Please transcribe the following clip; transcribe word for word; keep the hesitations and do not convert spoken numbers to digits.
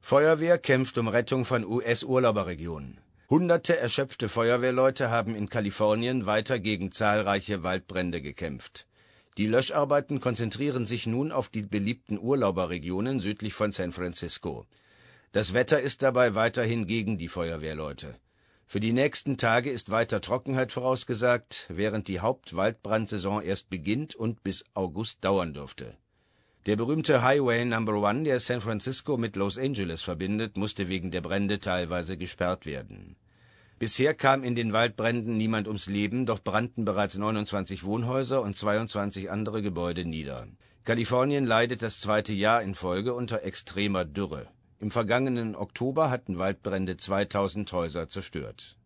Feuerwehr kämpft um Rettung von U S-Urlauberregionen. Hunderte erschöpfte Feuerwehrleute haben in Kalifornien weiter gegen zahlreiche Waldbrände gekämpft. Die Löscharbeiten konzentrieren sich nun auf die beliebten Urlauberregionen südlich von San Francisco. Das Wetter ist dabei weiterhin gegen die Feuerwehrleute. Für die nächsten Tage ist weiter Trockenheit vorausgesagt, während die Hauptwaldbrandsaison erst beginnt und bis August dauern dürfte. Der berühmte Highway Number One, der San Francisco mit Los Angeles verbindet, musste wegen der Brände teilweise gesperrt werden. Bisher kam in den Waldbränden niemand ums Leben, doch brannten bereits neunundzwanzig Wohnhäuser und zweiundzwanzig andere Gebäude nieder. Kalifornien leidet das zweite Jahr in Folge unter extremer Dürre. Im vergangenen Oktober hatten Waldbrände zweitausend Häuser zerstört.